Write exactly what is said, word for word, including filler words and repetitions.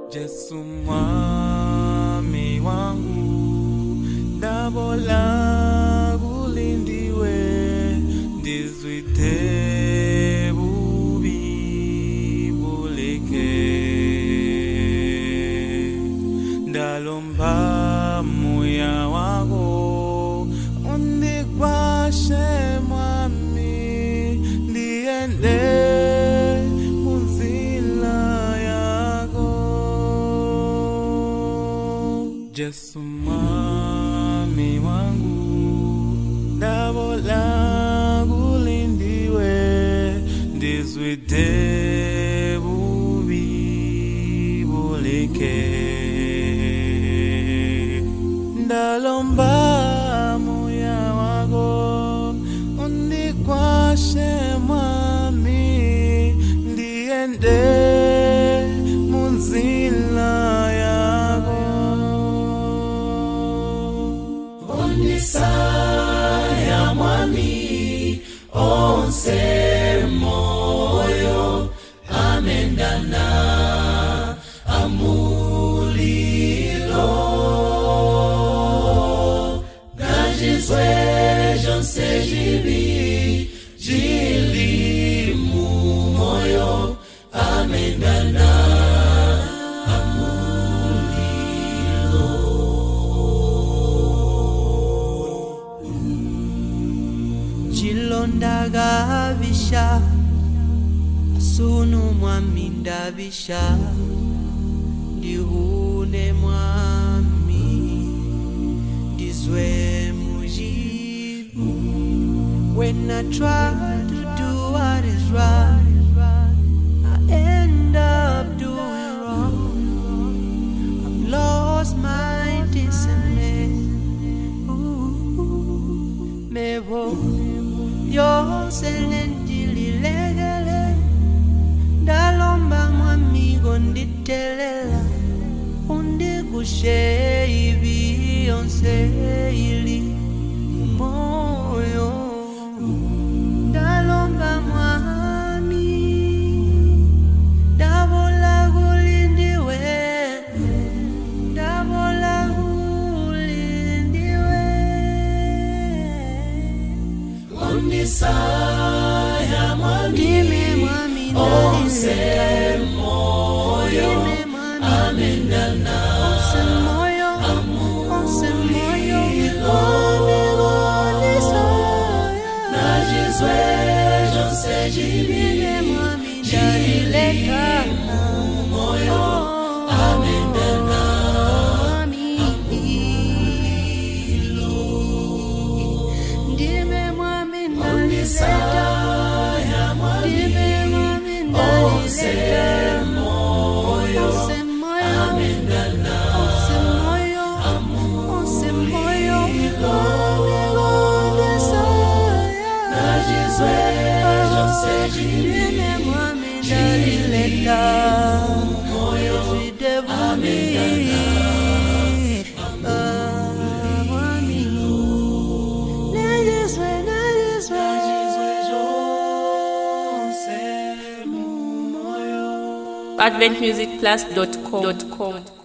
Jesu mwami wangu, ndabola kulindiwe, ndizwite bubi buleke, ndalomba moya wako, undikwashe mwami, ndiende Jesu mwami wangu, ndabola kulindiwe, ndizwite bubi buleke, ndalomba moya wako, undikwashe mwami, ndiende munzila Saya mwami onse moyo amendana amulilo gajizwe jonse jibi jili mu moyo amendana Chilondaga bisha Sunu mwami ndabisha Dihune mwami Dizwe mujibu When I try to do what is right I end up doing wrong I've lost my discernment Ooh, me wo Yo selendili legele Dalomba mwami gonditelela Undi kushe ibi onse ili moyo Dalomba mwami Dabola kulindiwe Dabola kulindiwe Saya mwami onse moyo amendana onse moyo onse moyo najizwe jonse jibile mwami jileka moyo amendana Saya mwami onse moyo amendana onse moyo onse moyo najizwe jonse jibile mwami jileka moyo amendana advent music plus dot com